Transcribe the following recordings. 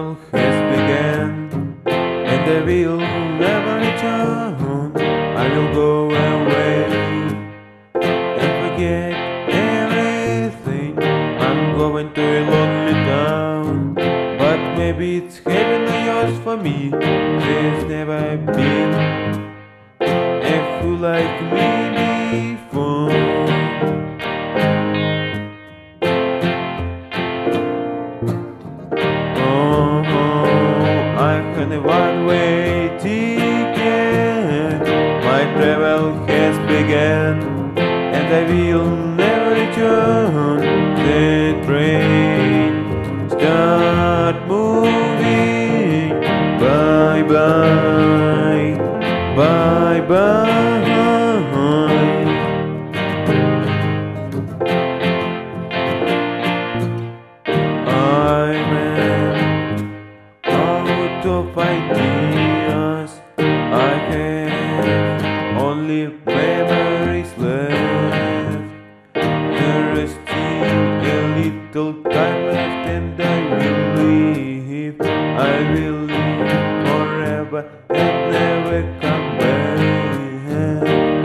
travel has begun, and I will never return. I will go away and forget everything. I'm going to a lonely town, but maybe it's heaven or yours for me. There's never been a fool like me before. On a one-way ticket, my travel has begun, and I will never return. The train start moving. Bye bye, bye bye. Of ideas, I have only memories left. There is still a little time left, and I will live forever and never come back.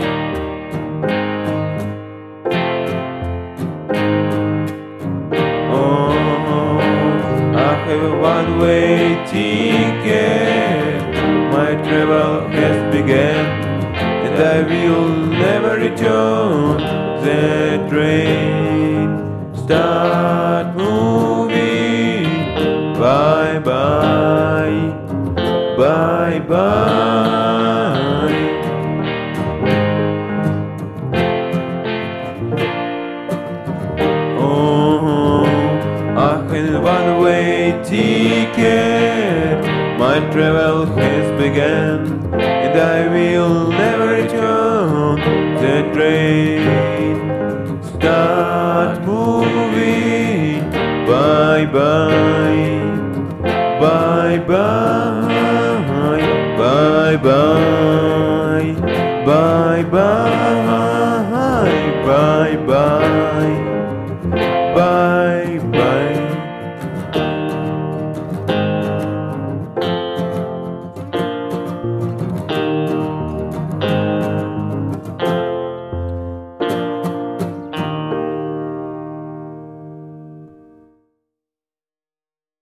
Oh, I have a one-way ticket. My travel has begun, and I will never return. The train start moving. Bye bye, bye bye. Oh, I have a one-way ticket. My travel has begun, and I will never return. The train start moving. Bye bye, bye bye.